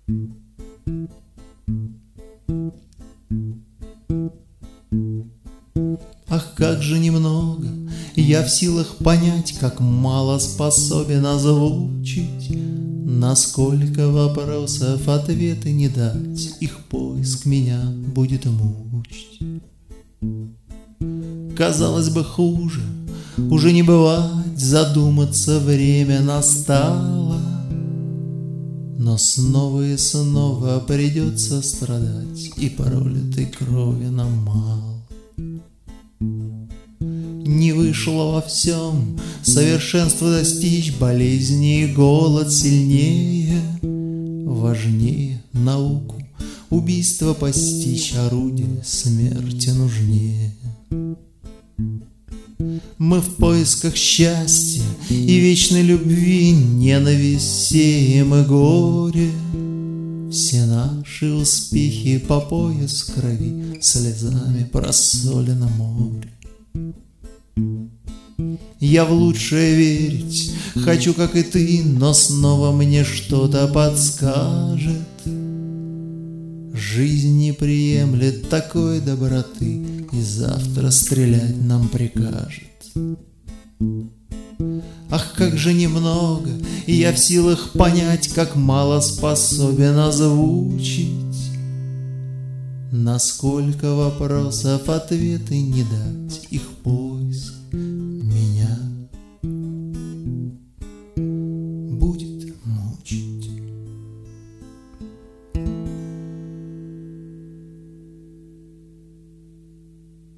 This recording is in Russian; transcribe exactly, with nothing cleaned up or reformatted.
Ах, как же немного я в силах понять, как мало способен озвучить, насколько вопросов ответы не дать, их поиск меня будет мучить. Казалось бы, хуже уже не бывать, задуматься время настало, но снова и снова придется страдать, и пролитой крови нам мало. Не вышло во всем совершенство достичь, болезни и голод сильнее, важнее науку убийство постичь, орудие смерти нужнее. Мы в поисках счастья и вечной любви, ненависть сеем и горе. Все наши успехи по пояс в крови, слезами просолено море. Я в лучшее верить хочу, как и ты, но снова мне что-то подскажет. Жизнь не приемлет такой доброты и завтра стрелять нам прикажет. Ах, как же немного, и я в силах понять, как мало способен озвучить, насколько вопросов ответы не дать, их